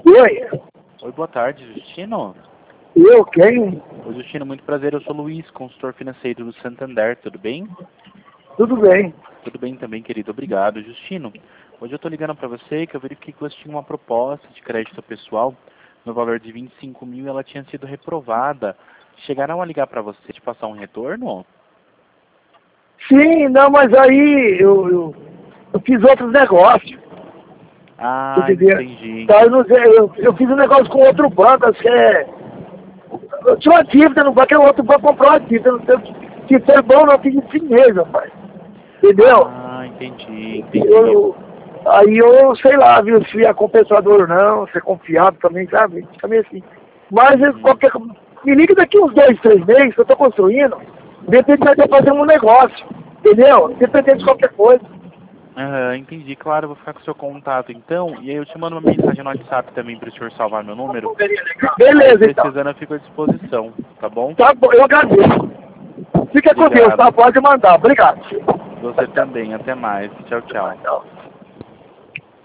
Oi, Oi, boa tarde, Justino. eu quem? Oi, Justino, muito prazer. Eu sou Luiz, consultor financeiro do Santander, tudo bem? Tudo bem. Tudo bem também, querido. Obrigado, Justino. Hoje eu estou ligando para você que eu verifiquei que você tinha uma proposta de crédito pessoal no valor de 25 mil e ela tinha sido reprovada. Chegaram a ligar para você te passar um retorno? Sim, não, mas aí eu fiz outros negócios, Ah, entendeu? entendi. Tá, eu, não sei, eu fiz um negócio com outro banco, acho que é... Eu tinha uma dívida no banco, o outro banco comprou uma dívida, eu não sei se foi bom ou não, eu fiz assim mesmo, rapaz. Entendeu? Ah, entendi. Aí eu sei lá, viu, se é compensador ou não, se é confiável também, sabe? Fica meio assim. Mas Uhum. me liga daqui uns 2, 3 meses que eu tô construindo, de repente vai ter que fazer um negócio, entendeu? Independente de qualquer coisa. Aham, entendi. Claro, eu vou ficar com o seu contato então. E aí eu te mando uma mensagem no WhatsApp também para o senhor salvar meu número. Aí Beleza, então. precisando eu fico à disposição, tá bom? Tá bom, eu agradeço. Fica com Deus, tá? Obrigado. Pode mandar. Obrigado. Você também. Até mais. Tchau, tchau. Tchau.